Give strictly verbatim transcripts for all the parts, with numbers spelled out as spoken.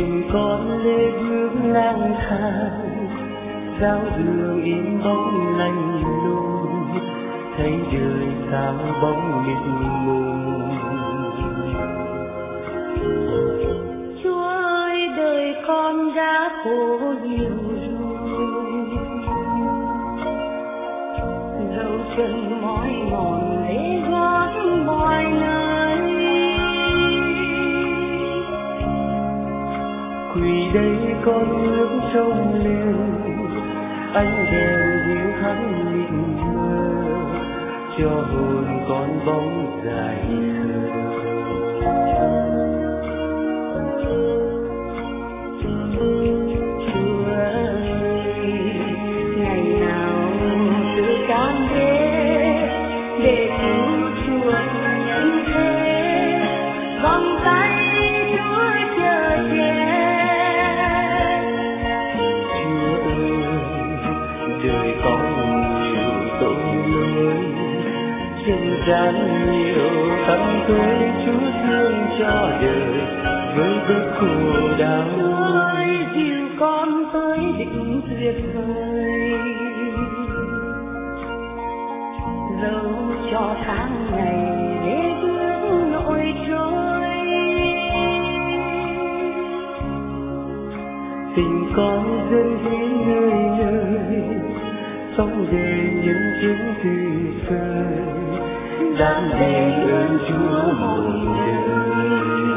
Mình con lê bước lang thang, giao đường in bóng lạnh lùng, thấy đời sao bóng mịt mùng. Chúa ơi, đời con đã khổ nhiều rồi, dẫu chân mỏi mòn để gót mọi nơi. Quỳ đây con ngước trông lên, ánh đèn hiu hắt mịt mờ, cho hồn con bóng dài thơ. Chúa ơi, ngày nào tự can thế để cứu chuộc nhân thế, vòng tay Chúa chờ che. Chúa ơi, đời con nhiều tội lỗi, trên gian nhiều tâm tối, Chúa thương cho đời với bước khổ đau. Chúa ơi, dìu con tới định tuyệt vời, dẫu cho tháng ngày để bước nỗi trôi. Tình con dâng hiến nơi nơi, sống để nhân chứng tuyệt vời, đam đền ơn Chúa một đời.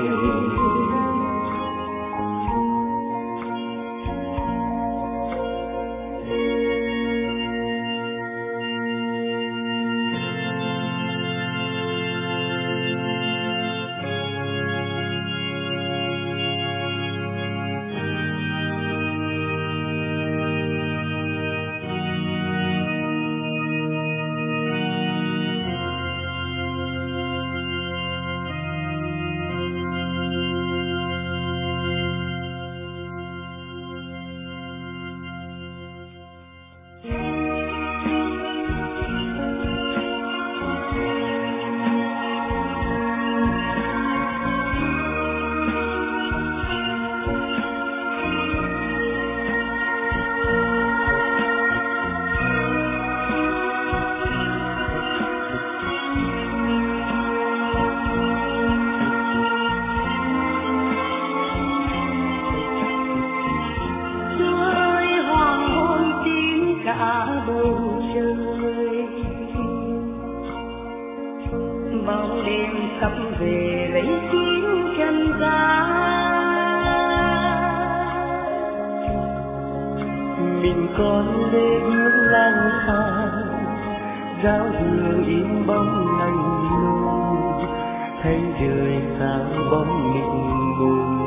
Cả bầu trời bao đêm sắp về lấy kín chân gian, mình con lê bước lang thang, giao đường in bóng lạnh lùng, thấy đời sao bóng mịt mùng.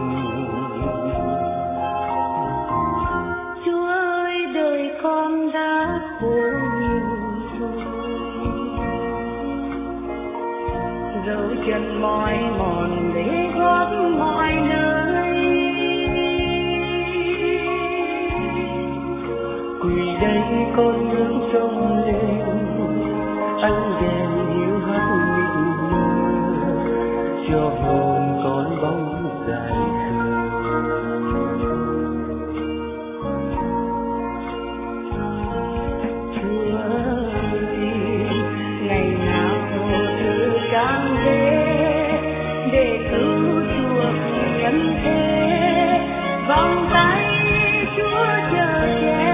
Chúa ơi, đời con đã khổ nhiều rồi, dẫu chân mỏi mòn để gót mọi nơi. Quỳ đây con ngước trông lên, ánh đèn hiu hắt mịt mờ, cho hồn con bóng dài thơ. Chúa ơi, ngày nào tự can thế để cứu chuộc nhân thế, vòng tay Chúa chờ che.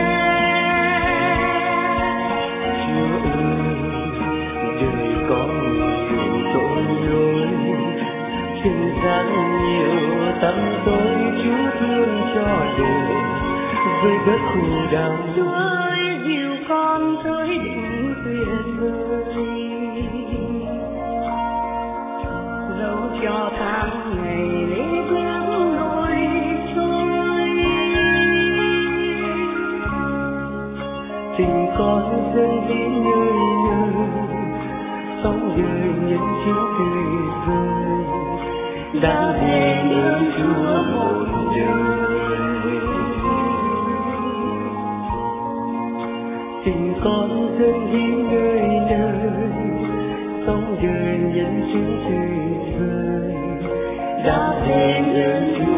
Chúa ơi, đời con nhiều tội lỗi, trên gian nhiều tâm tối, Chúa thương cho đời với bớt khổ đau. Chúa ơi, dìu con tới định tuyệt vời, dẫu cho tháng ngày lễ bước nỗi trôi. Tình con dâng hiến nơi nơi, sống đời nhân chứng tuyệt vời, đáng đền ơn Chúa một đời. Tình con dâng hiến nơi nơi, sống đời nhân chứng tuyệt vời, đáng đền ơn Chúa